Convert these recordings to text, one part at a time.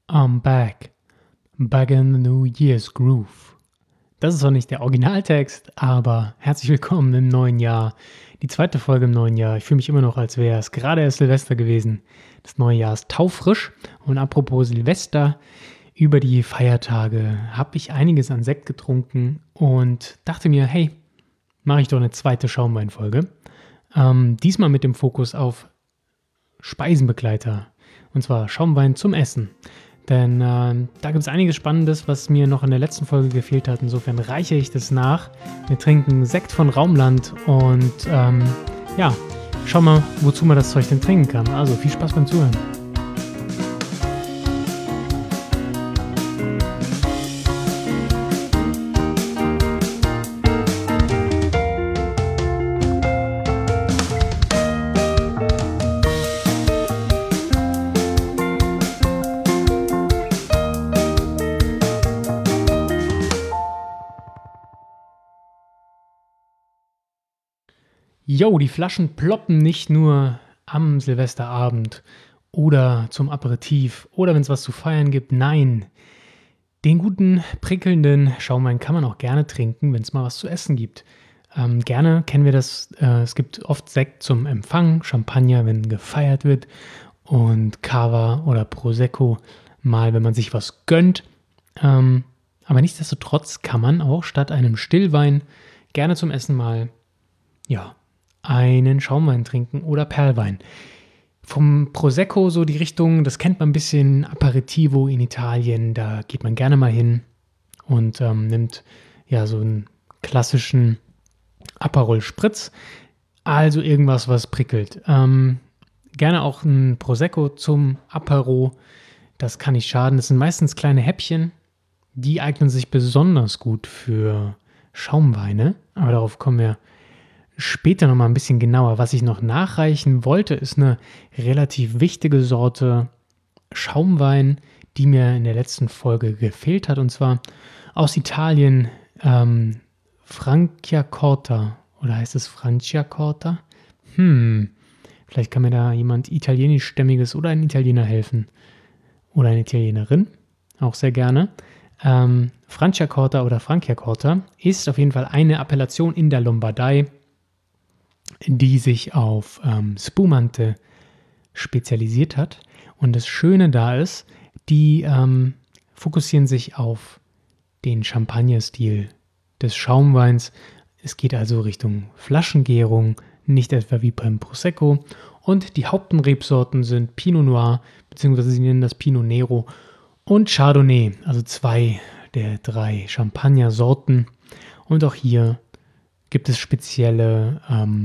I'm back. Back in the New Year's Groove. Das ist zwar nicht der Originaltext, aber herzlich willkommen im neuen Jahr. Die zweite Folge im neuen Jahr. Ich fühle mich immer noch, als wäre es gerade erst Silvester gewesen. Das neue Jahr ist taufrisch. Und apropos Silvester, über die Feiertage habe ich einiges an Sekt getrunken und dachte mir, hey, mache ich doch eine zweite Schaumweinfolge. Diesmal mit dem Fokus auf Speisenbegleiter. Und zwar Schaumwein zum Essen. Denn da gibt es einiges Spannendes, was mir noch in der letzten Folge gefehlt hat. Insofern reiche ich das nach. Wir trinken Sekt von Raumland und schau mal, wozu man das Zeug denn trinken kann. Also viel Spaß beim Zuhören. Jo, die Flaschen ploppen nicht nur am Silvesterabend oder zum Aperitif oder wenn es was zu feiern gibt. Nein, den guten, prickelnden Schaumwein kann man auch gerne trinken, wenn es mal was zu essen gibt. Gerne kennen wir das. Es gibt oft Sekt zum Empfang, Champagner, wenn gefeiert wird und Cava oder Prosecco mal, wenn man sich was gönnt. Aber nichtsdestotrotz kann man auch statt einem Stillwein gerne zum Essen mal, einen Schaumwein trinken oder Perlwein. Vom Prosecco so die Richtung, das kennt man ein bisschen, Aperitivo in Italien, da geht man gerne mal hin und nimmt so einen klassischen Aperol Spritz, also irgendwas, was prickelt. Gerne auch ein Prosecco zum Apero, das kann nicht schaden. Das sind meistens kleine Häppchen, die eignen sich besonders gut für Schaumweine, aber darauf kommen wir später nochmal ein bisschen genauer. Was ich noch nachreichen wollte, ist eine relativ wichtige Sorte Schaumwein, die mir in der letzten Folge gefehlt hat, und zwar aus Italien, Franciacorta. Oder heißt es Franciacorta? Vielleicht kann mir da jemand italienischstämmiges oder ein Italiener helfen. Oder eine Italienerin, auch sehr gerne. Franciacorta oder Franciacorta ist auf jeden Fall eine Appellation in der Lombardei, die sich auf Spumante spezialisiert hat. Und das Schöne da ist, die fokussieren sich auf den Champagner-Stil des Schaumweins. Es geht also Richtung Flaschengärung, nicht etwa wie beim Prosecco. Und die Hauptrebsorten sind Pinot Noir, beziehungsweise sie nennen das Pinot Nero und Chardonnay, also 2 der 3 Champagner-Sorten. Und auch hier gibt es spezielle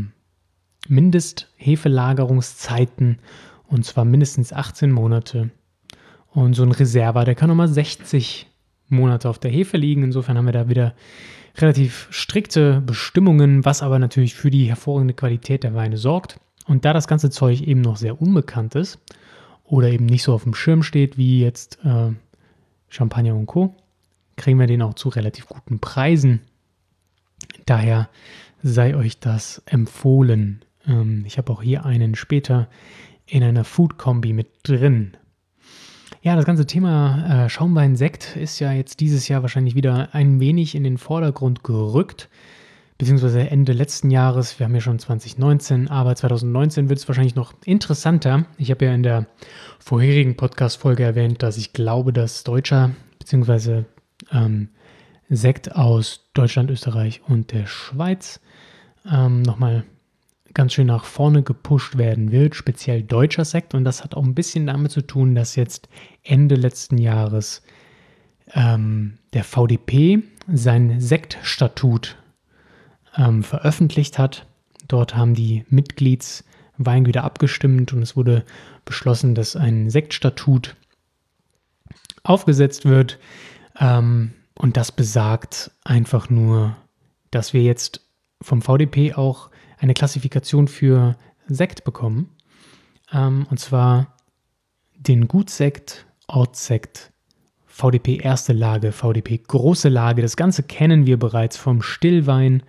Mindesthefelagerungszeiten, und zwar mindestens 18 Monate. Und so ein Reserva, der kann nochmal 60 Monate auf der Hefe liegen. Insofern haben wir da wieder relativ strikte Bestimmungen, was aber natürlich für die hervorragende Qualität der Weine sorgt. Und da das ganze Zeug eben noch sehr unbekannt ist oder eben nicht so auf dem Schirm steht wie jetzt Champagner und Co., kriegen wir den auch zu relativ guten Preisen. Daher sei euch das empfohlen. Ich habe auch hier einen später in einer Food-Kombi mit drin. Ja, das ganze Thema Schaumwein-Sekt ist ja jetzt dieses Jahr wahrscheinlich wieder ein wenig in den Vordergrund gerückt, beziehungsweise Ende letzten Jahres. Wir haben ja schon 2019, aber 2019 wird es wahrscheinlich noch interessanter. Ich habe ja in der vorherigen Podcast-Folge erwähnt, dass ich glaube, dass deutscher, beziehungsweise Sekt aus Deutschland, Österreich und der Schweiz nochmal ganz schön nach vorne gepusht werden wird, speziell deutscher Sekt. Und das hat auch ein bisschen damit zu tun, dass jetzt Ende letzten Jahres der VDP sein Sektstatut veröffentlicht hat. Dort haben die Mitgliedsweingüter abgestimmt und es wurde beschlossen, dass ein Sektstatut aufgesetzt wird. Und das besagt einfach nur, dass wir jetzt vom VDP auch eine Klassifikation für Sekt bekommen. Und zwar den Gutsekt, Ortssekt, VDP erste Lage, VDP große Lage. Das Ganze kennen wir bereits vom Stillwein.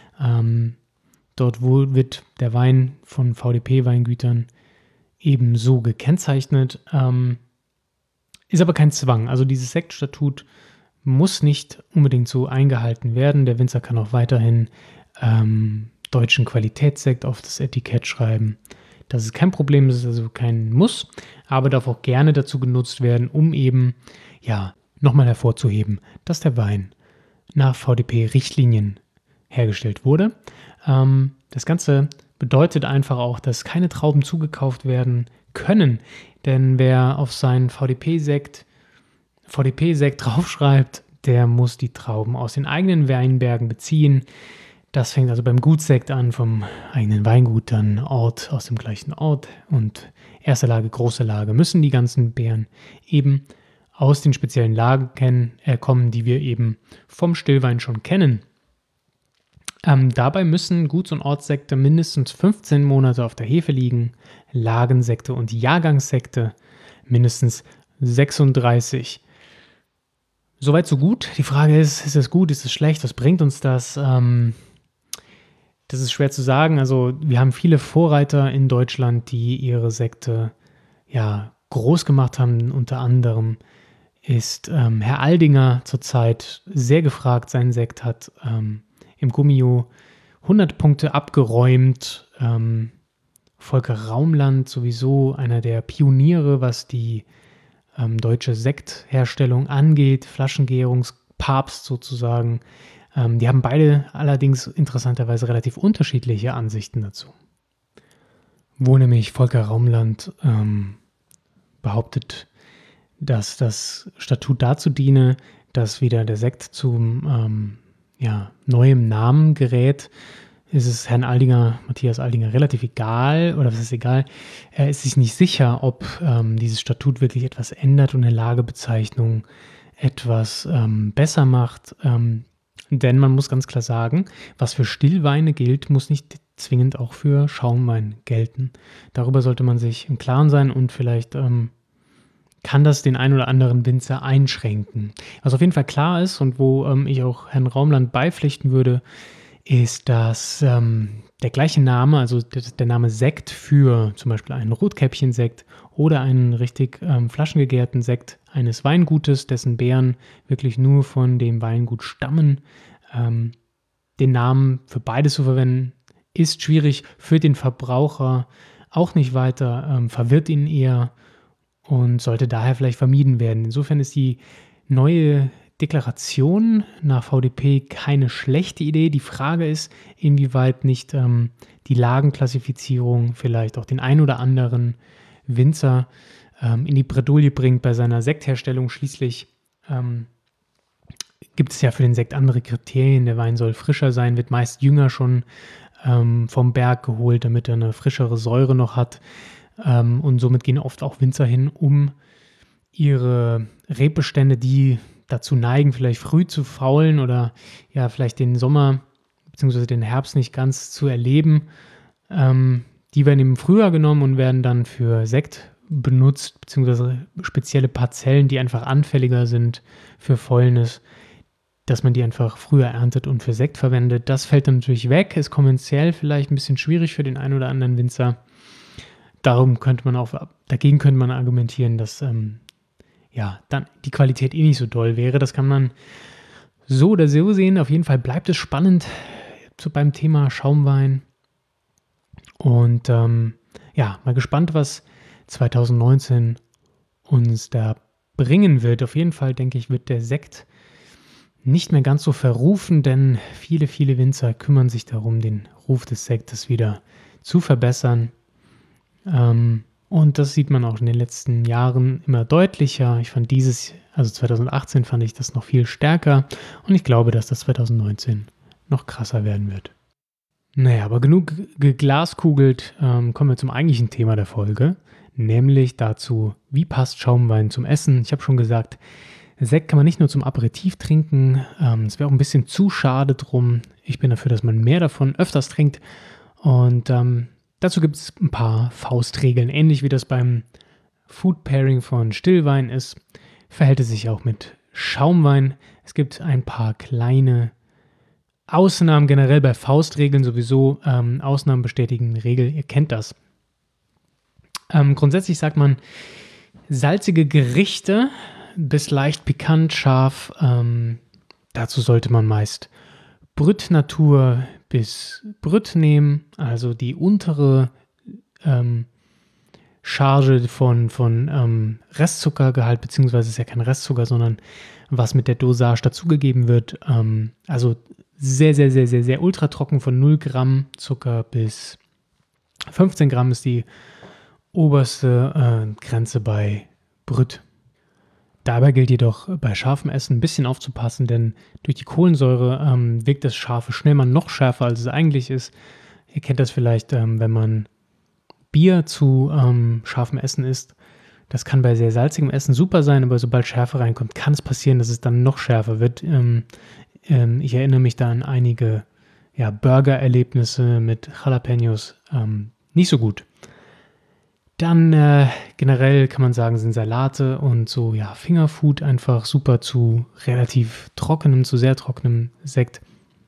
Dort wird der Wein von VDP-Weingütern ebenso gekennzeichnet. Ist aber kein Zwang. Also dieses Sektstatut muss nicht unbedingt so eingehalten werden. Der Winzer kann auch weiterhin deutschen Qualitätssekt auf das Etikett schreiben. Das ist kein Problem, das ist also kein Muss, aber darf auch gerne dazu genutzt werden, um eben, ja, nochmal hervorzuheben, dass der Wein nach VDP-Richtlinien hergestellt wurde. Das Ganze bedeutet einfach auch, dass keine Trauben zugekauft werden können, denn wer auf seinen VDP-Sekt draufschreibt, der muss die Trauben aus den eigenen Weinbergen beziehen. Das fängt also beim Gutsekt an, vom eigenen Weingut, dann Ort aus dem gleichen Ort und erste Lage, große Lage müssen die ganzen Beeren eben aus den speziellen Lagen kommen, die wir eben vom Stillwein schon kennen. Dabei müssen Guts- und Ortssekte mindestens 15 Monate auf der Hefe liegen, Lagensekte und Jahrgangssekte mindestens 36. Soweit so gut. Die Frage ist das gut, ist es schlecht, was bringt uns das? Das ist schwer zu sagen. Also wir haben viele Vorreiter in Deutschland, die ihre Sekte groß gemacht haben. Unter anderem ist Herr Aldinger zurzeit sehr gefragt. Sein Sekt hat im Gummio 100 Punkte abgeräumt. Volker Raumland sowieso einer der Pioniere, was die deutsche Sektherstellung angeht, Flaschengärungspapst sozusagen. Die haben beide allerdings interessanterweise relativ unterschiedliche Ansichten dazu. Wo nämlich Volker Raumland behauptet, dass das Statut dazu diene, dass wieder der Sekt zum neuem Namen gerät, ist es Herrn Aldinger, Matthias Aldinger, relativ egal, oder was ist egal, er ist sich nicht sicher, ob dieses Statut wirklich etwas ändert und eine Lagebezeichnung etwas besser macht. Denn man muss ganz klar sagen, was für Stillweine gilt, muss nicht zwingend auch für Schaumwein gelten. Darüber sollte man sich im Klaren sein und vielleicht kann das den ein oder anderen Winzer einschränken. Was auf jeden Fall klar ist und wo ich auch Herrn Raumland beipflichten würde, ist, dass der gleiche Name, also der Name Sekt für zum Beispiel einen Rotkäppchensekt oder einen richtig flaschengegärten Sekt eines Weingutes, dessen Beeren wirklich nur von dem Weingut stammen, den Namen für beides zu verwenden, ist schwierig, für den Verbraucher auch nicht weiter, verwirrt ihn eher und sollte daher vielleicht vermieden werden. Insofern ist die neue Deklaration nach VDP keine schlechte Idee. Die Frage ist, inwieweit nicht die Lagenklassifizierung vielleicht auch den ein oder anderen Winzer in die Bredouille bringt bei seiner Sektherstellung. Schließlich gibt es ja für den Sekt andere Kriterien. Der Wein soll frischer sein, wird meist jünger schon vom Berg geholt, damit er eine frischere Säure noch hat. Und somit gehen oft auch Winzer hin, um ihre Rebestände, die dazu neigen, vielleicht früh zu faulen oder ja, vielleicht den Sommer bzw. den Herbst nicht ganz zu erleben. Die werden im Frühjahr genommen und werden dann für Sekt benutzt, beziehungsweise spezielle Parzellen, die einfach anfälliger sind für Fäulnis, dass man die einfach früher erntet und für Sekt verwendet. Das fällt dann natürlich weg, ist kommerziell vielleicht ein bisschen schwierig für den einen oder anderen Winzer. Dagegen könnte man argumentieren, dass dann die Qualität nicht so doll wäre. Das kann man so oder so sehen. Auf jeden Fall bleibt es spannend beim Thema Schaumwein. Und mal gespannt, was 2019 uns da bringen wird. Auf jeden Fall, denke ich, wird der Sekt nicht mehr ganz so verrufen, denn viele, viele Winzer kümmern sich darum, den Ruf des Sektes wieder zu verbessern. Und das sieht man auch in den letzten Jahren immer deutlicher. Ich fand 2018 fand ich das noch viel stärker und ich glaube, dass das 2019 noch krasser werden wird. Naja, aber genug geglaskugelt, kommen wir zum eigentlichen Thema der Folge, nämlich dazu, wie passt Schaumwein zum Essen. Ich habe schon gesagt, Sekt kann man nicht nur zum Aperitif trinken, es wäre auch ein bisschen zu schade drum. Ich bin dafür, dass man mehr davon öfters trinkt und dazu gibt es ein paar Faustregeln. Ähnlich wie das beim Food Pairing von Stillwein ist, verhält es sich auch mit Schaumwein. Es gibt ein paar kleine Ausnahmen, generell bei Faustregeln sowieso. Ausnahmen bestätigen Regel, ihr kennt das. Grundsätzlich sagt man, salzige Gerichte bis leicht pikant, scharf. Dazu sollte man meist Brut Natur bis Brut nehmen, also die untere Charge von Restzuckergehalt, beziehungsweise ist ja kein Restzucker, sondern was mit der Dosage dazugegeben wird. Also sehr, sehr, sehr, sehr, sehr ultra trocken von 0 Gramm Zucker bis 15 Gramm ist die oberste Grenze bei Brut. Dabei gilt jedoch bei scharfem Essen ein bisschen aufzupassen, denn durch die Kohlensäure wirkt das Scharfe schnell mal noch schärfer, als es eigentlich ist. Ihr kennt das vielleicht, wenn man Bier zu scharfem Essen isst. Das kann bei sehr salzigem Essen super sein, aber sobald Schärfe reinkommt, kann es passieren, dass es dann noch schärfer wird. Ich erinnere mich da an einige Burger-Erlebnisse mit Jalapenos. Nicht so gut. Dann generell kann man sagen, sind Salate und so Fingerfood einfach super zu relativ trockenem, zu sehr trockenem Sekt.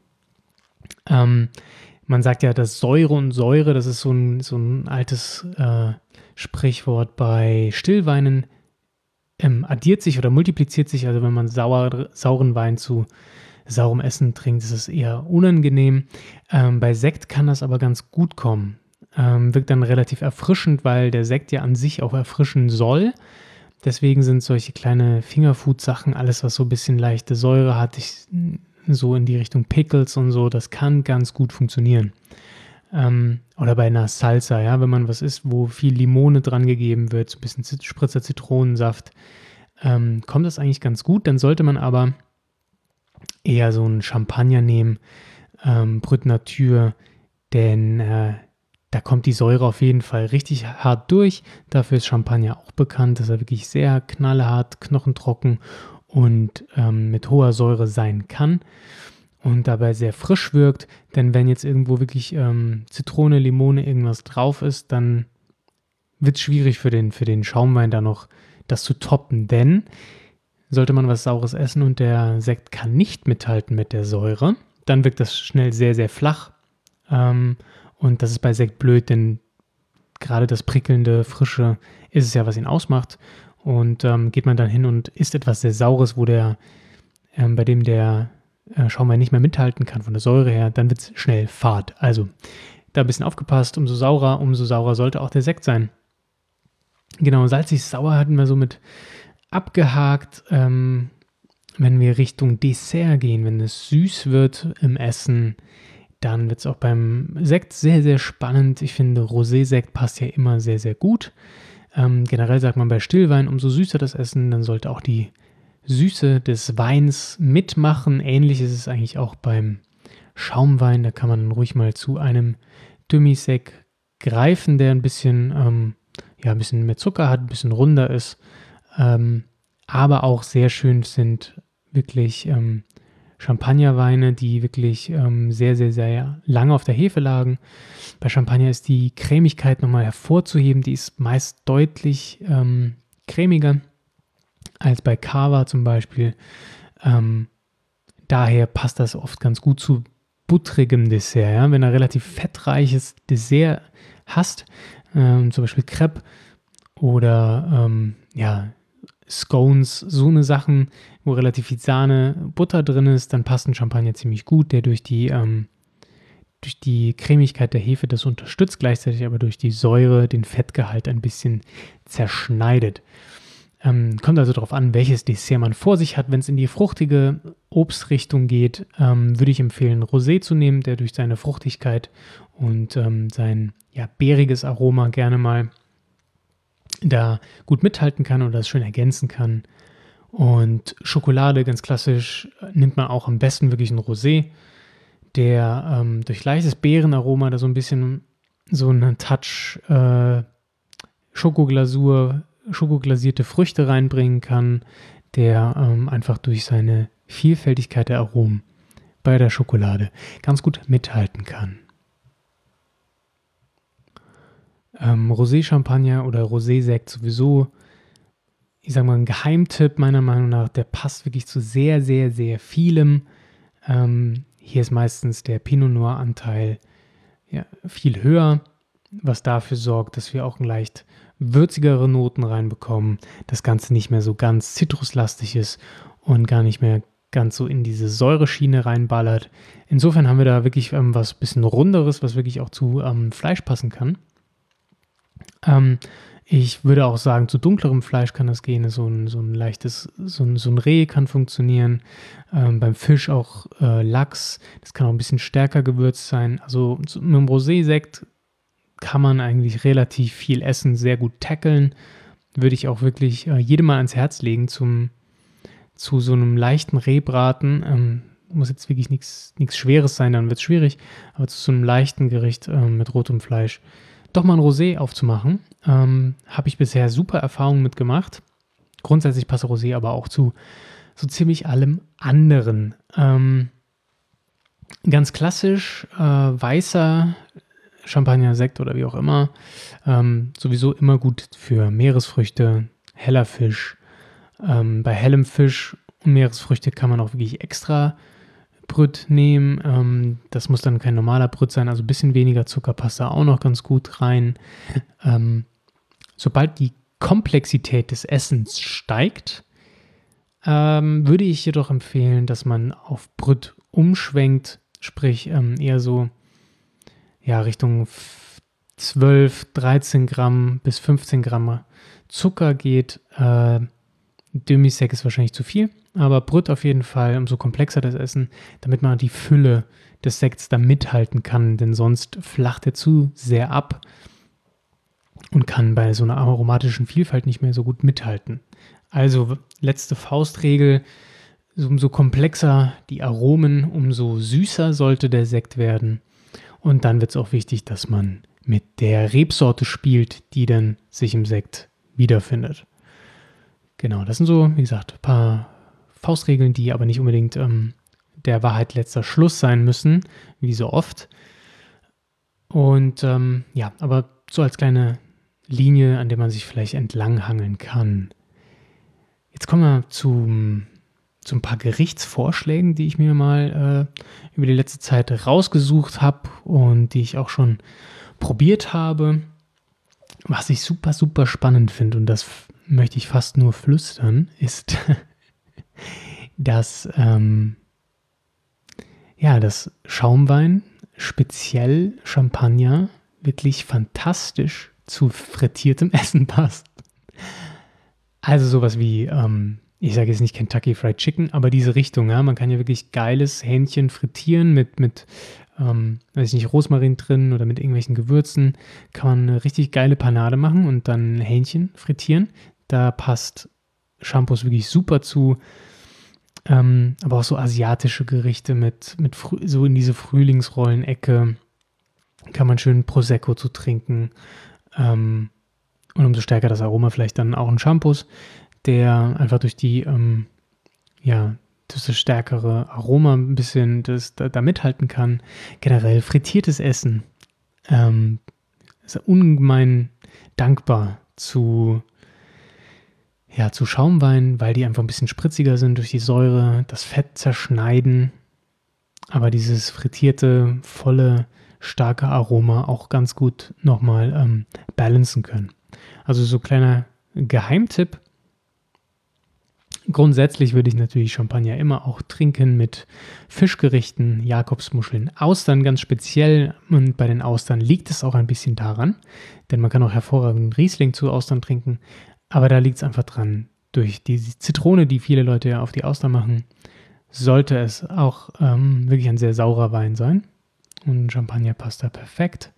Man sagt ja, dass Säure und Säure, das ist so ein altes Sprichwort bei Stillweinen, addiert sich oder multipliziert sich. Also wenn man sauren Wein zu saurem Essen trinkt, ist es eher unangenehm. Bei Sekt kann das aber ganz gut kommen. Wirkt dann relativ erfrischend, weil der Sekt ja an sich auch erfrischen soll. Deswegen sind solche kleine Fingerfood-Sachen, alles was so ein bisschen leichte Säure hat, so in die Richtung Pickles und so, das kann ganz gut funktionieren. Oder bei einer Salsa, wenn man was isst, wo viel Limone dran gegeben wird, so ein bisschen Spritzer Zitronensaft, kommt das eigentlich ganz gut. Dann sollte man aber eher so einen Champagner nehmen, Brut Natur, denn da kommt die Säure auf jeden Fall richtig hart durch. Dafür ist Champagner auch bekannt, dass er wirklich sehr knallhart, knochentrocken und mit hoher Säure sein kann und dabei sehr frisch wirkt. Denn wenn jetzt irgendwo wirklich Zitrone, Limone, irgendwas drauf ist, dann wird es schwierig für den Schaumwein da noch das zu toppen. Denn sollte man was Saures essen und der Sekt kann nicht mithalten mit der Säure, dann wirkt das schnell sehr, sehr flach. Und das ist bei Sekt blöd, denn gerade das prickelnde, frische ist es ja, was ihn ausmacht. Und geht man dann hin und isst etwas sehr Saures, bei dem der Schaumwein nicht mehr mithalten kann von der Säure her, dann wird es schnell fad. Also da ein bisschen aufgepasst, umso saurer sollte auch der Sekt sein. Genau, salzig-sauer hatten wir somit abgehakt. Wenn wir Richtung Dessert gehen, wenn es süß wird im Essen, dann wird es auch beim Sekt sehr, sehr spannend. Ich finde, Rosé-Sekt passt ja immer sehr, sehr gut. Generell sagt man bei Stillwein, umso süßer das Essen, dann sollte auch die Süße des Weins mitmachen. Ähnlich ist es eigentlich auch beim Schaumwein. Da kann man dann ruhig mal zu einem Demi-Sec greifen, der ein bisschen mehr Zucker hat, ein bisschen runder ist. Aber auch sehr schön sind wirklich Champagnerweine, die wirklich sehr, sehr, sehr lange auf der Hefe lagen. Bei Champagner ist die Cremigkeit nochmal hervorzuheben. Die ist meist deutlich cremiger als bei Cava zum Beispiel. Daher passt das oft ganz gut zu buttrigem Dessert. Ja? Wenn du relativ fettreiches Dessert hast, zum Beispiel Crepe oder Scones, so eine Sachen, wo relativ viel Sahne, Butter drin ist, dann passt ein Champagner ziemlich gut, der durch die Cremigkeit der Hefe das unterstützt, gleichzeitig aber durch die Säure den Fettgehalt ein bisschen zerschneidet. Kommt also darauf an, welches Dessert man vor sich hat. Wenn es in die fruchtige Obstrichtung geht, würde ich empfehlen, Rosé zu nehmen, der durch seine Fruchtigkeit und sein beeriges Aroma gerne mal da gut mithalten kann oder das schön ergänzen kann. Und Schokolade, ganz klassisch, nimmt man auch am besten wirklich einen Rosé, der durch leichtes Beerenaroma da so ein bisschen so einen Touch schokoglasierte Früchte reinbringen kann, der einfach durch seine Vielfältigkeit der Aromen bei der Schokolade ganz gut mithalten kann. Rosé-Champagner oder Rosé-Sekt sowieso, ich sage mal, ein Geheimtipp meiner Meinung nach, der passt wirklich zu sehr, sehr, sehr vielem. Hier ist meistens der Pinot Noir-Anteil viel höher. was dafür sorgt, dass wir auch leicht würzigere Noten reinbekommen, das Ganze nicht mehr so ganz zitruslastig ist und gar nicht mehr ganz so in diese Säureschiene reinballert. Insofern haben wir da wirklich was bisschen Runderes, was wirklich auch zu Fleisch passen kann. Ich würde auch sagen, zu dunklerem Fleisch kann das gehen. So ein leichtes, so ein Reh kann funktionieren. Beim Fisch auch Lachs. Das kann auch ein bisschen stärker gewürzt sein. Also mit einem Rosé-Sekt kann man eigentlich relativ viel essen, sehr gut tackeln. Würde ich auch wirklich jedem mal ans Herz legen zu so einem leichten Rehbraten. Muss jetzt wirklich nichts Schweres sein, dann wird es schwierig. Aber zu so einem leichten Gericht mit rotem Fleisch doch mal ein Rosé aufzumachen. Habe ich bisher super Erfahrungen mitgemacht. Grundsätzlich passt Rosé aber auch zu so ziemlich allem anderen. Ganz klassisch weißer Champagner, Sekt oder wie auch immer. Sowieso immer gut für Meeresfrüchte, heller Fisch. Bei hellem Fisch und Meeresfrüchte kann man auch wirklich extra Brüt nehmen. Das muss dann kein normaler Brüt sein, also ein bisschen weniger Zucker passt da auch noch ganz gut rein. Sobald die Komplexität des Essens steigt, würde ich jedoch empfehlen, dass man auf Brüt umschwenkt, sprich eher so Richtung 12, 13 Gramm bis 15 Gramm Zucker geht. Demi-Sec ist wahrscheinlich zu viel, aber Brüt auf jeden Fall, umso komplexer das Essen, damit man die Fülle des Sekts da mithalten kann, denn sonst flacht er zu sehr ab und kann bei so einer aromatischen Vielfalt nicht mehr so gut mithalten. Also letzte Faustregel, umso komplexer die Aromen, umso süßer sollte der Sekt werden. Und dann wird es auch wichtig, dass man mit der Rebsorte spielt, die dann sich im Sekt wiederfindet. Genau, das sind so, wie gesagt, ein paar Faustregeln, die aber nicht unbedingt der Wahrheit letzter Schluss sein müssen, wie so oft. Und aber so als kleine Linie, an der man sich vielleicht entlanghangeln kann. Jetzt kommen wir zu ein paar Gerichtsvorschlägen, die ich mir mal über die letzte Zeit rausgesucht habe und die ich auch schon probiert habe. Was ich super, super spannend finde, und das möchte ich fast nur flüstern, ist, dass das Schaumwein, speziell Champagner, wirklich fantastisch zu frittiertem Essen passt. Also sowas wie, ich sage jetzt nicht Kentucky Fried Chicken, aber diese Richtung, ja, man kann ja wirklich geiles Hähnchen frittieren mit Rosmarin drin oder mit irgendwelchen Gewürzen, kann man eine richtig geile Panade machen und dann Hähnchen frittieren. Da passt Shampoos wirklich super zu, aber auch so asiatische Gerichte mit so in diese Frühlingsrollen-Ecke kann man schön Prosecco zu trinken, und umso stärker das Aroma vielleicht dann auch ein Shampoos, der einfach durch die das stärkere Aroma ein bisschen da mithalten kann. Generell frittiertes Essen ist ungemein dankbar zu Schaumwein, weil die einfach ein bisschen spritziger sind durch die Säure, das Fett zerschneiden, aber dieses frittierte, volle, starke Aroma auch ganz gut nochmal balancen können. Also so kleiner Geheimtipp. Grundsätzlich würde ich natürlich Champagner immer auch trinken mit Fischgerichten, Jakobsmuscheln, Austern ganz speziell. Und bei den Austern liegt es auch ein bisschen daran, denn man kann auch hervorragend Riesling zu Austern trinken. Aber da liegt es einfach dran, durch die Zitrone, die viele Leute ja auf die Austern machen, sollte es auch wirklich ein sehr saurer Wein sein. Und Champagner passt da perfekt.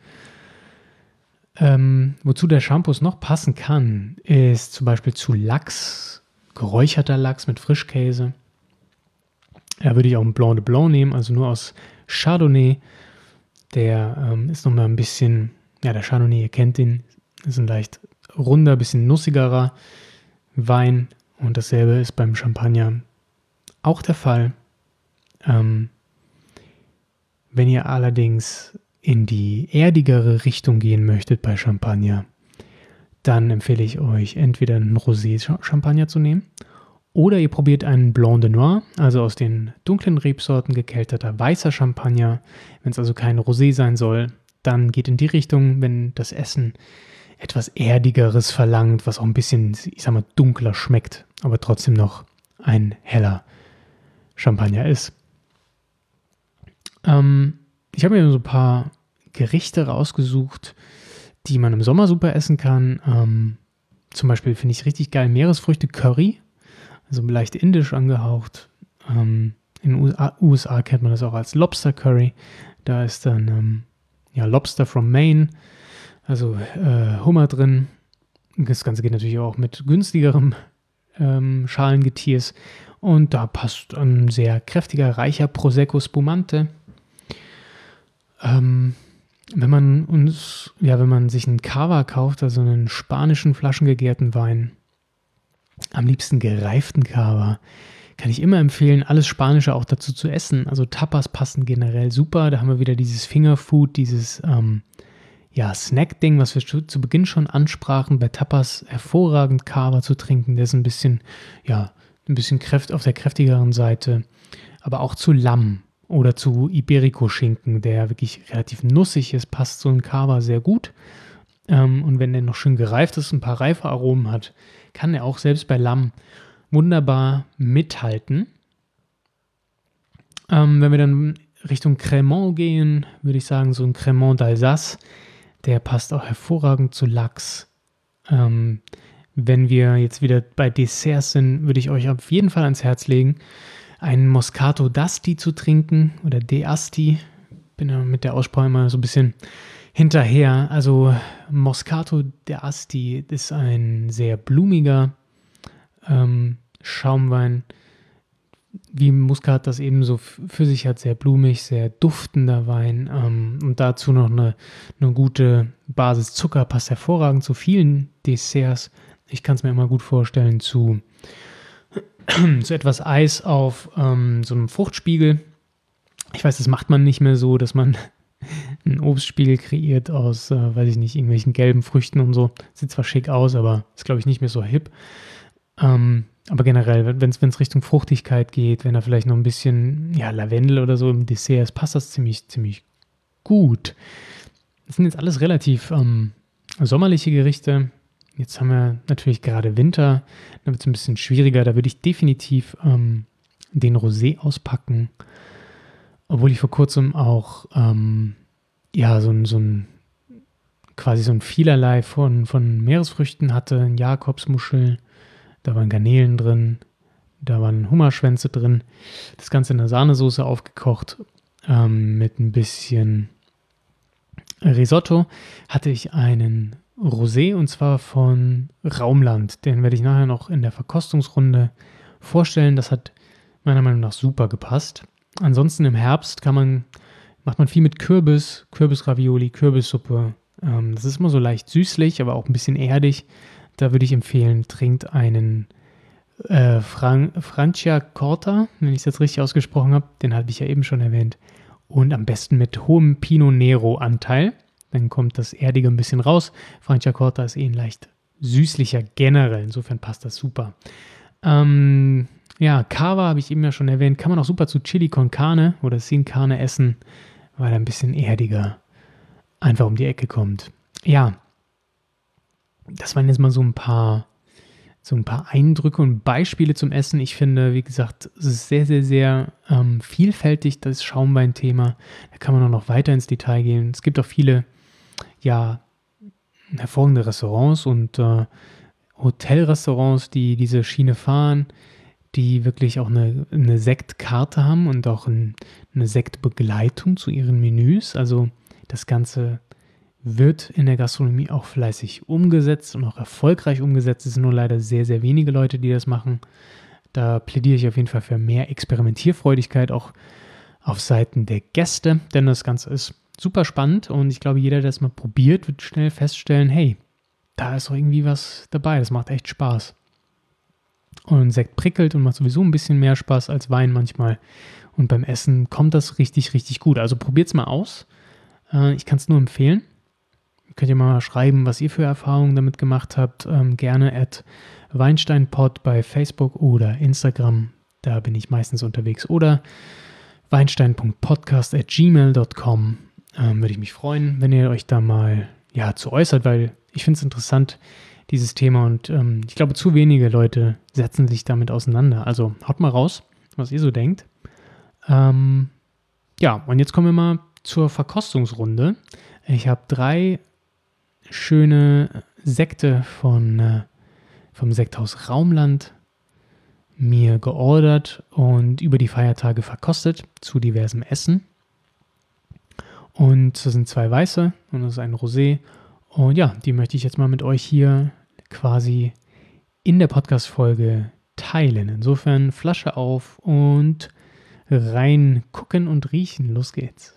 Wozu der Shampoos noch passen kann, ist zum Beispiel zu Lachs, geräucherter Lachs mit Frischkäse. Da würde ich auch einen Blanc de Blanc nehmen, also nur aus Chardonnay. Der ist nochmal ein bisschen, der Chardonnay, ihr kennt den, ist ein leicht runder, bisschen nussigerer Wein. Und dasselbe ist beim Champagner auch der Fall. Wenn ihr allerdings in die erdigere Richtung gehen möchtet bei Champagner, dann empfehle ich euch, entweder einen Rosé-Champagner zu nehmen oder ihr probiert einen Blanc de Noir, also aus den dunklen Rebsorten gekelterter weißer Champagner. Wenn es also kein Rosé sein soll, dann geht in die Richtung, wenn das Essen etwas Erdigeres verlangt, was auch ein bisschen, ich sag mal, dunkler schmeckt, aber trotzdem noch ein heller Champagner ist. Ich habe mir so ein paar Gerichte rausgesucht, die man im Sommer super essen kann. Zum Beispiel finde ich richtig geil Meeresfrüchte-Curry, also leicht indisch angehaucht. In den USA kennt man das auch als Lobster-Curry. Da ist dann Lobster from Maine, also Hummer drin. Das Ganze geht natürlich auch mit günstigerem Schalengetiers. Und da passt ein sehr kräftiger, reicher Prosecco Spumante. Wenn man sich einen Cava kauft, also einen spanischen flaschengegärten Wein, am liebsten gereiften Cava, kann ich immer empfehlen, alles Spanische auch dazu zu essen. Also Tapas passen generell super. Da haben wir wieder dieses Fingerfood, dieses Snack-Ding, was wir zu Beginn schon ansprachen. Bei Tapas hervorragend Cava zu trinken. Der ist ein bisschen auf der kräftigeren Seite. Aber auch zu Lamm oder zu Iberico-Schinken, der wirklich relativ nussig ist, passt so ein Cava sehr gut. Und wenn der noch schön gereift ist, ein paar reife Aromen hat, kann er auch selbst bei Lamm wunderbar mithalten. Wenn wir dann Richtung Crémant gehen, würde ich sagen, so ein Crémant d'Alsace, der passt auch hervorragend zu Lachs. Wenn wir jetzt wieder bei Desserts sind, würde ich euch auf jeden Fall ans Herz legen, einen Moscato d'Asti zu trinken oder d'Asti. Bin ja mit der Aussprache immer so ein bisschen hinterher. Also Moscato d'Asti ist ein sehr blumiger Schaumwein, wie Muscat das eben so für sich hat, sehr blumig, sehr duftender Wein und dazu noch eine gute Basis Zucker, passt hervorragend zu vielen Desserts. Ich kann es mir immer gut vorstellen zu etwas Eis auf so einem Fruchtspiegel. Ich weiß, das macht man nicht mehr so, dass man einen Obstspiegel kreiert aus, irgendwelchen gelben Früchten und so. Sieht zwar schick aus, aber ist, glaube ich, nicht mehr so hip. Aber generell, wenn es Richtung Fruchtigkeit geht, wenn da vielleicht noch ein bisschen Lavendel oder so im Dessert ist, passt das ziemlich, ziemlich gut. Das sind jetzt alles relativ sommerliche Gerichte. Jetzt haben wir natürlich gerade Winter, da wird es ein bisschen schwieriger. Da würde ich definitiv den Rosé auspacken. Obwohl ich vor kurzem auch so ein Vielerlei von Meeresfrüchten hatte, ein Jakobsmuschel. Da waren Garnelen drin, da waren Hummerschwänze drin. Das Ganze in der Sahnesoße aufgekocht mit ein bisschen Risotto. Hatte ich einen Rosé und zwar von Raumland. Den werde ich nachher noch in der Verkostungsrunde vorstellen. Das hat meiner Meinung nach super gepasst. Ansonsten im Herbst macht man viel mit Kürbisravioli, Kürbissuppe. Das ist immer so leicht süßlich, aber auch ein bisschen erdig. Da würde ich empfehlen, trinkt einen Franciacorta, wenn ich es jetzt richtig ausgesprochen habe. Den hatte ich ja eben schon erwähnt. Und am besten mit hohem Pinot Nero-Anteil. Dann kommt das Erdige ein bisschen raus. Franciacorta ist ein leicht süßlicher generell. Insofern passt das super. Cava habe ich eben ja schon erwähnt. Kann man auch super zu Chili con Carne oder Sin Carne essen, weil er ein bisschen erdiger einfach um die Ecke kommt. Ja, das waren jetzt mal so ein paar Eindrücke und Beispiele zum Essen. Ich finde, wie gesagt, es ist sehr, sehr, sehr vielfältig, das Schaumwein-Thema. Da kann man auch noch weiter ins Detail gehen. Es gibt auch viele, hervorragende Restaurants und Hotelrestaurants, die diese Schiene fahren, die wirklich auch eine Sektkarte haben und auch eine Sektbegleitung zu ihren Menüs. Also das Ganze wird in der Gastronomie auch fleißig umgesetzt und auch erfolgreich umgesetzt. Es sind nur leider sehr, sehr wenige Leute, die das machen. Da plädiere ich auf jeden Fall für mehr Experimentierfreudigkeit auch auf Seiten der Gäste, denn das Ganze ist super spannend und ich glaube, jeder, der das mal probiert, wird schnell feststellen, hey, da ist doch irgendwie was dabei, das macht echt Spaß. Und Sekt prickelt und macht sowieso ein bisschen mehr Spaß als Wein manchmal. Und beim Essen kommt das richtig, richtig gut. Also probiert es mal aus. Ich kann es nur empfehlen. Könnt ihr mal schreiben, was ihr für Erfahrungen damit gemacht habt. Gerne @weinsteinpod bei Facebook oder Instagram. Da bin ich meistens unterwegs. Oder weinstein.podcast@gmail.com. würde ich mich freuen, wenn ihr euch da mal zu äußert, weil ich finde es interessant, dieses Thema, und ich glaube, zu wenige Leute setzen sich damit auseinander. Also haut mal raus, was ihr so denkt. Und jetzt kommen wir mal zur Verkostungsrunde. Ich habe 3 schöne Sekte vom Sekthaus Raumland mir geordert und über die Feiertage verkostet zu diversem Essen. Und das sind 2 weiße und das ist ein Rosé. Und die möchte ich jetzt mal mit euch hier quasi in der Podcast-Folge teilen. Insofern Flasche auf und rein gucken und riechen. Los geht's.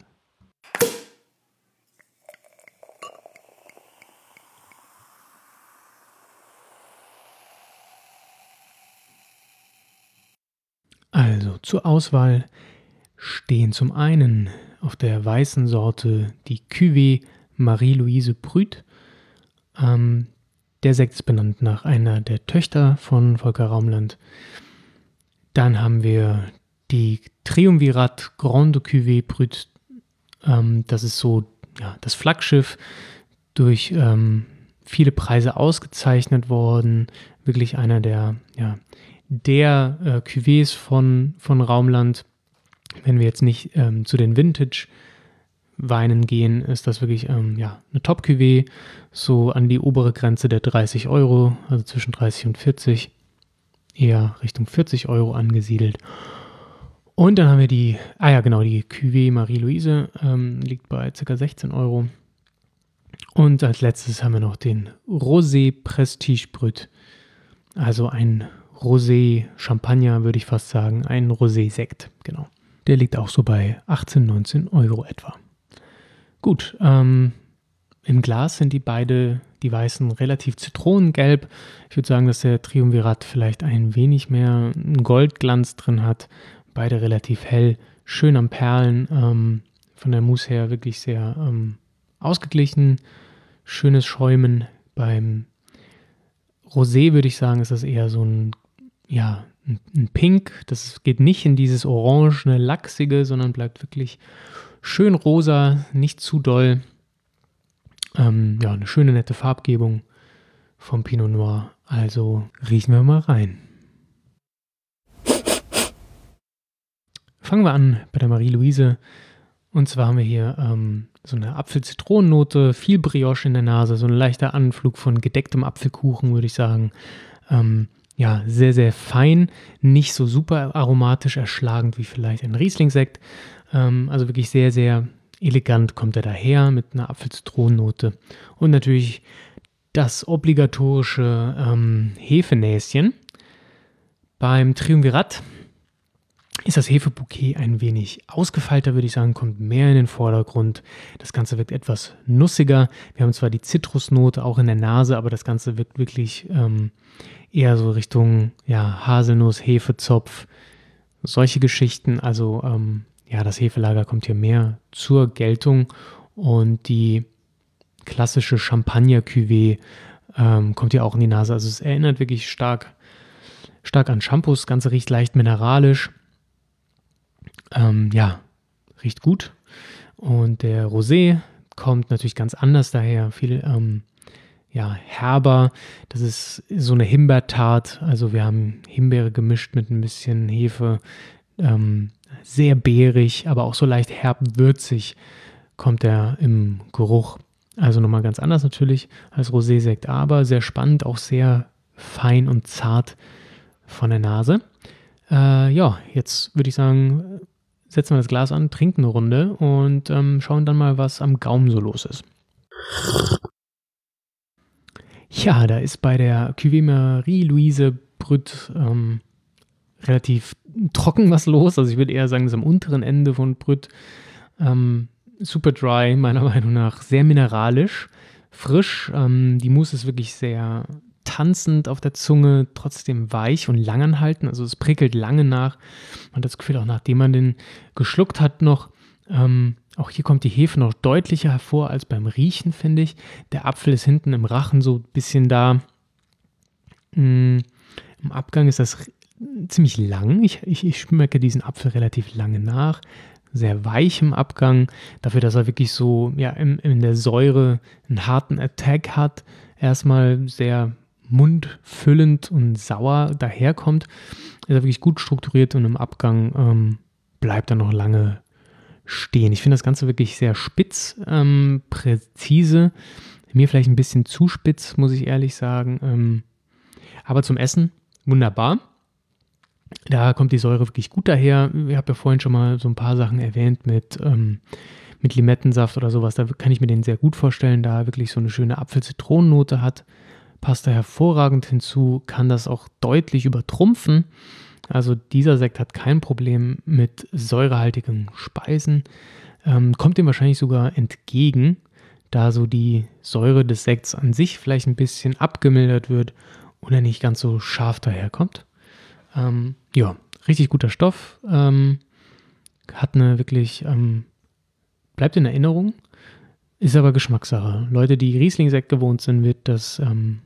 Also zur Auswahl stehen zum einen auf der weißen Sorte die Cuvée Marie-Louise Brüt. Der Sekt ist benannt nach einer der Töchter von Volker Raumland. Dann haben wir die Triumvirat Grande Cuvée Brüt. Das ist so das Flaggschiff, durch viele Preise ausgezeichnet worden. Wirklich einer der Cuvées von Raumland. Wenn wir jetzt nicht zu den Vintage-Weinen gehen, ist das wirklich eine Top-Cuvée, so an die obere Grenze der 30 €, also zwischen 30 und 40, eher Richtung 40 € angesiedelt. Und dann haben wir die Cuvée Marie-Louise, liegt bei ca. 16 €. Und als letztes haben wir noch den Rosé Prestige Brüt, also ein Rosé-Champagner, würde ich fast sagen, ein Rosé-Sekt, genau. Der liegt auch so bei 18, 19 € etwa. Gut, im Glas sind die weißen relativ zitronengelb. Ich würde sagen, dass der Triumvirat vielleicht ein wenig mehr einen Goldglanz drin hat. Beide relativ hell, schön am Perlen, von der Mousse her wirklich sehr ausgeglichen, schönes Schäumen. Beim Rosé würde ich sagen, ist das eher so ein Pink. Das geht nicht in dieses orangene, lachsige, sondern bleibt wirklich schön rosa, nicht zu doll. Eine schöne, nette Farbgebung vom Pinot Noir. Also riechen wir mal rein. Fangen wir an bei der Marie-Louise. Und zwar haben wir hier so eine Apfel-Zitronennote, viel Brioche in der Nase, so ein leichter Anflug von gedecktem Apfelkuchen, würde ich sagen. Sehr, sehr fein, nicht so super aromatisch erschlagend wie vielleicht ein Riesling-Sekt. Also wirklich sehr, sehr elegant kommt er daher mit einer Apfel-Zitronennote. Und natürlich das obligatorische Hefenäschen. Beim Triumvirat ist das Hefebouquet ein wenig ausgefeilter, würde ich sagen, kommt mehr in den Vordergrund. Das Ganze wirkt etwas nussiger. Wir haben zwar die Zitrusnote auch in der Nase, aber das Ganze wirkt wirklich eher so Richtung Haselnuss, Hefezopf, solche Geschichten. Also das Hefelager kommt hier mehr zur Geltung und die klassische Champagner-Cuvée kommt hier auch in die Nase. Also es erinnert wirklich stark an Shampoos. Das Ganze riecht leicht mineralisch. Riecht gut. Und der Rosé kommt natürlich ganz anders daher, viel herber. Das ist so eine Himbeertart. Also wir haben Himbeere gemischt mit ein bisschen Hefe. Sehr beerig, aber auch so leicht herb würzig kommt er im Geruch. Also nochmal ganz anders natürlich als Rosé-Sekt, aber sehr spannend, auch sehr fein und zart von der Nase. Jetzt würde ich sagen, setzen wir das Glas an, trinken eine Runde und schauen dann mal, was am Gaumen so los ist. Ja, da ist bei der Cuvée Marie-Louise Brüt relativ trocken was los. Also ich würde eher sagen, das ist am unteren Ende von Brüt. Super dry, meiner Meinung nach. Sehr mineralisch, frisch. Die Mousse ist wirklich sehr tanzend auf der Zunge, trotzdem weich und langanhaltend. Also es prickelt lange nach. Man hat das Gefühl, auch nachdem man den geschluckt hat noch, auch hier kommt die Hefe noch deutlicher hervor als beim Riechen, finde ich. Der Apfel ist hinten im Rachen so ein bisschen da. Im Abgang ist das ziemlich lang. Ich schmecke diesen Apfel relativ lange nach. sehr weichem Abgang, dafür, dass er wirklich so in der Säure einen harten Attack hat, erstmal sehr mundfüllend und sauer daherkommt, ist er wirklich gut strukturiert und im Abgang bleibt er noch lange stehen. Ich finde das Ganze wirklich sehr spitz, präzise, mir vielleicht ein bisschen zu spitz, muss ich ehrlich sagen, aber zum Essen wunderbar. Da kommt die Säure wirklich gut daher. Ich habe ja vorhin schon mal so ein paar Sachen erwähnt mit Limettensaft oder sowas. Da kann ich mir den sehr gut vorstellen, da er wirklich so eine schöne Apfel-Zitronennote hat. Passt da hervorragend hinzu, kann das auch deutlich übertrumpfen. Also dieser Sekt hat kein Problem mit säurehaltigen Speisen. Kommt dem wahrscheinlich sogar entgegen, da so die Säure des Sekts an sich vielleicht ein bisschen abgemildert wird und er nicht ganz so scharf daherkommt. Richtig guter Stoff, hat eine wirklich, bleibt in Erinnerung, ist aber Geschmackssache. Leute, die Riesling-Sekt gewohnt sind, wird das,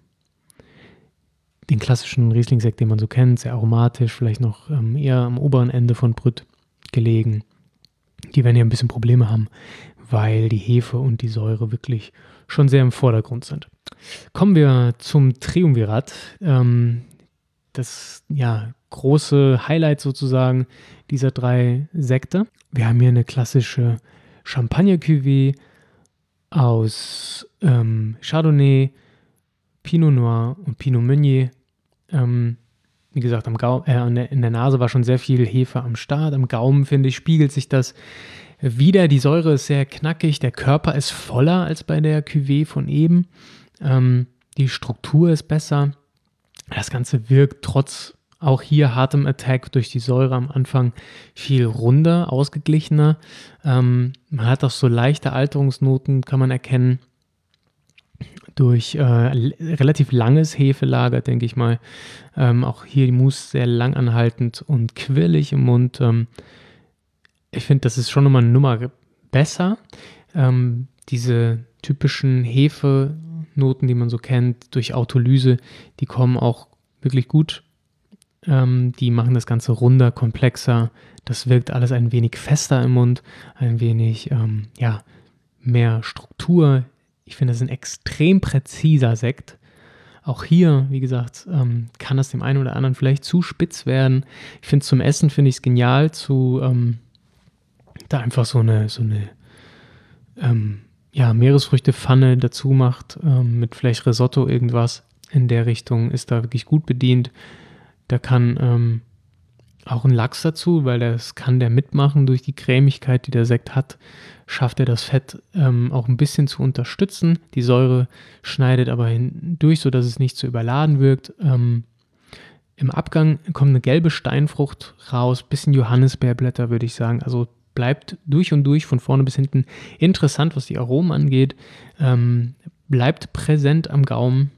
den klassischen Riesling-Sekt, den man so kennt, sehr aromatisch, vielleicht noch eher am oberen Ende von Brüt gelegen. Die werden hier ein bisschen Probleme haben, weil die Hefe und die Säure wirklich schon sehr im Vordergrund sind. Kommen wir zum Triumvirat. Das große Highlight sozusagen dieser 3 Sekte. Wir haben hier eine klassische Champagner-Cuvée aus Chardonnay, Pinot Noir und Pinot Meunier. Wie gesagt, in der Nase war schon sehr viel Hefe am Start. Am Gaumen, finde ich, spiegelt sich das wieder. Die Säure ist sehr knackig. Der Körper ist voller als bei der Cuvée von eben. Die Struktur ist besser. Das Ganze wirkt trotz auch hier hartem Attack durch die Säure am Anfang viel runder, ausgeglichener. Man hat auch so leichte Alterungsnoten, kann man erkennen, durch relativ langes Hefelager, denke ich mal. Auch hier die Mousse sehr langanhaltend und quirlig im Mund. Ich finde, das ist schon nochmal eine Nummer besser. Diese typischen Hefenoten, die man so kennt, durch Autolyse, die kommen auch wirklich gut. Die machen das Ganze runder, komplexer. Das wirkt alles ein wenig fester im Mund, ein wenig mehr Struktur. Ich finde, das ist ein extrem präziser Sekt. Auch hier, wie gesagt, kann das dem einen oder anderen vielleicht zu spitz werden. Ich finde, zum Essen finde ich es genial, da einfach so eine Meeresfrüchtepfanne dazu macht, mit vielleicht Risotto irgendwas in der Richtung, ist da wirklich gut bedient. Da kann auch ein Lachs dazu, weil das kann der mitmachen durch die Cremigkeit, die der Sekt hat, schafft er das Fett auch ein bisschen zu unterstützen. Die Säure schneidet aber hindurch, sodass es nicht zu überladen wirkt. Im Abgang kommt eine gelbe Steinfrucht raus, bisschen Johannisbeerblätter, würde ich sagen. Also bleibt durch und durch, von vorne bis hinten interessant, was die Aromen angeht. Bleibt präsent am Gaumen.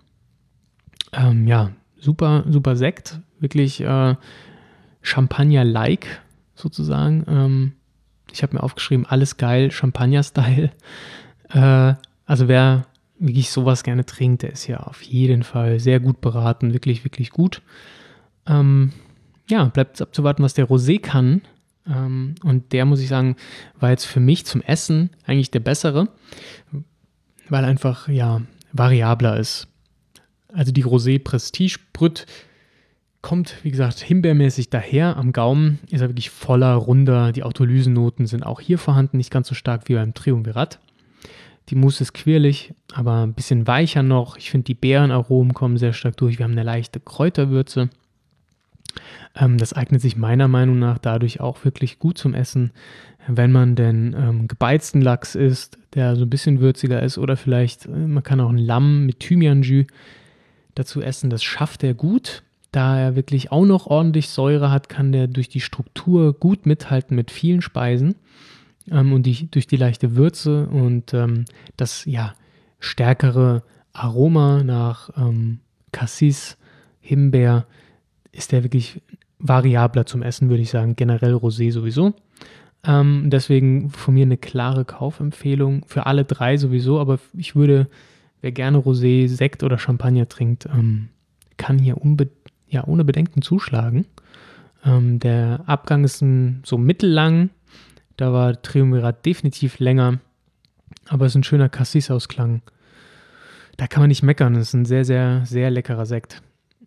Super, super Sekt. Wirklich Champagner-like sozusagen. Ich habe mir aufgeschrieben, alles geil, Champagner-Style. Also wer wirklich sowas gerne trinkt, der ist ja auf jeden Fall sehr gut beraten, wirklich, wirklich gut. Bleibt abzuwarten, was der Rosé kann. Und der, muss ich sagen, war jetzt für mich zum Essen eigentlich der bessere, weil er einfach, variabler ist. Also die Rosé Prestige Brüt kommt, wie gesagt, himbeermäßig daher. Am Gaumen ist er wirklich voller, runder. Die Autolysennoten sind auch hier vorhanden, nicht ganz so stark wie beim Triumvirat. Die Mousse ist quirlig, aber ein bisschen weicher noch. Ich finde, die Beerenaromen kommen sehr stark durch. Wir haben eine leichte Kräuterwürze. Das eignet sich meiner Meinung nach dadurch auch wirklich gut zum Essen, wenn man denn gebeizten Lachs isst, der so ein bisschen würziger ist, oder vielleicht, man kann auch ein Lamm mit Thymian-Jus dazu essen. Das schafft er gut. Da er wirklich auch noch ordentlich Säure hat, kann der durch die Struktur gut mithalten mit vielen Speisen und durch die leichte Würze und das stärkere Aroma nach Cassis, Himbeer, ist der wirklich variabler zum Essen, würde ich sagen. Generell Rosé sowieso. Deswegen von mir eine klare Kaufempfehlung für alle 3 sowieso, aber ich würde, wer gerne Rosé, Sekt oder Champagner trinkt, kann hier ohne Bedenken zuschlagen. Der Abgang ist so mittellang, Da war Triumvirat definitiv länger, aber es ist ein schöner Cassis-Ausklang. Da kann man nicht meckern, es ist ein sehr, sehr, sehr leckerer Sekt.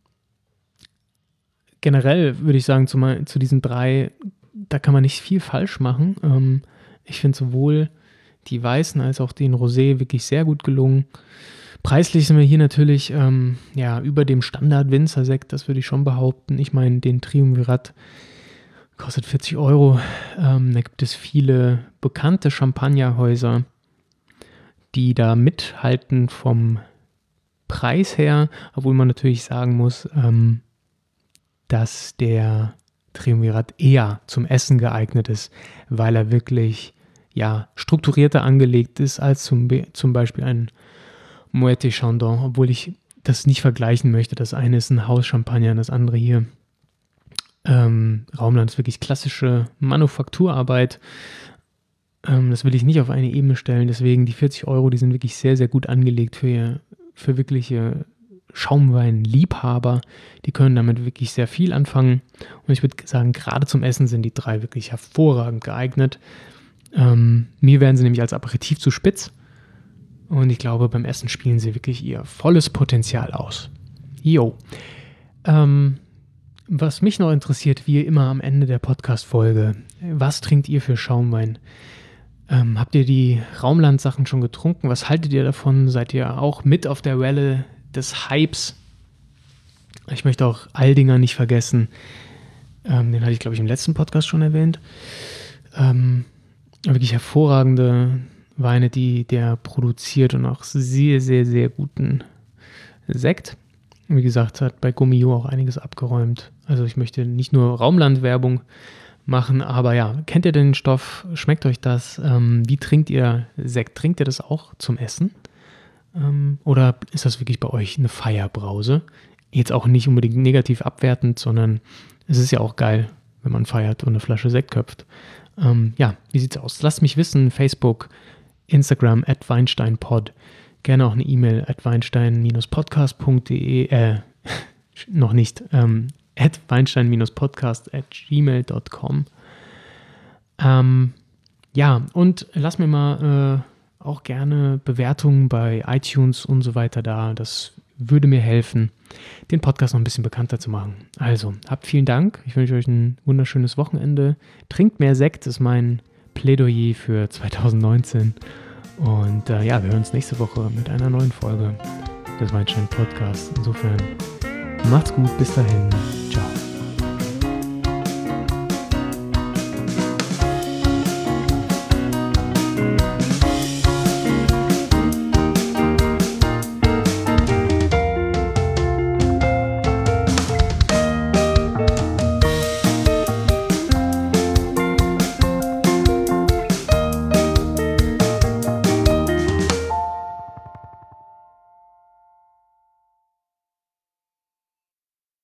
Generell würde ich sagen, zu diesen 3, da kann man nicht viel falsch machen. Ich finde sowohl die Weißen als auch den Rosé wirklich sehr gut gelungen. Preislich sind wir hier natürlich über dem Standard-Winzer-Sekt, das würde ich schon behaupten. Ich meine, den Triumvirat kostet 40 €. Da gibt es viele bekannte Champagnerhäuser, die da mithalten vom Preis her, obwohl man natürlich sagen muss, dass der Triumvirat eher zum Essen geeignet ist, weil er wirklich strukturierter angelegt ist als zum Beispiel ein Moët & Chandon, obwohl ich das nicht vergleichen möchte. Das eine ist ein Hauschampagner und das andere hier Raumland ist wirklich klassische Manufakturarbeit. Das will ich nicht auf eine Ebene stellen, deswegen die 40 €, die sind wirklich sehr, sehr gut angelegt für wirkliche Schaumweinliebhaber. Die können damit wirklich sehr viel anfangen und ich würde sagen, gerade zum Essen sind die 3 wirklich hervorragend geeignet. Mir werden sie nämlich als Aperitif zu spitz und ich glaube, beim Essen spielen sie wirklich ihr volles Potenzial aus. Jo. Was mich noch interessiert, wie immer am Ende der Podcast-Folge, was trinkt ihr für Schaumwein? Habt ihr die Raumland-Sachen schon getrunken? Was haltet ihr davon? Seid ihr auch mit auf der Welle des Hypes? Ich möchte auch Aldinger nicht vergessen. Den hatte ich, glaube ich, im letzten Podcast schon erwähnt. Wirklich hervorragende Weine, die der produziert und auch sehr, sehr, sehr guten Sekt. Wie gesagt, hat bei Gummio auch einiges abgeräumt. Also ich möchte nicht nur Raumland-Werbung machen, aber ja, kennt ihr den Stoff? Schmeckt euch das? Wie trinkt ihr Sekt? Trinkt ihr das auch zum Essen? Oder ist das wirklich bei euch eine Feierbrause? Jetzt auch nicht unbedingt negativ abwertend, sondern es ist ja auch geil, wenn man feiert und eine Flasche Sekt köpft. Wie sieht's aus? Lasst mich wissen, Facebook, Instagram @weinsteinpod. Gerne auch eine E-Mail @weinstein-podcast.de, noch nicht, @weinstein-podcast@gmail.com. Und lasst mir mal auch gerne Bewertungen bei iTunes und so weiter da. Das würde mir helfen, den Podcast noch ein bisschen bekannter zu machen. Also, habt vielen Dank. Ich wünsche euch ein wunderschönes Wochenende. Trinkt mehr Sekt, ist mein Plädoyer für 2019. Und wir hören uns nächste Woche mit einer neuen Folge des Weinstein Podcasts. Insofern macht's gut, bis dahin. Ciao.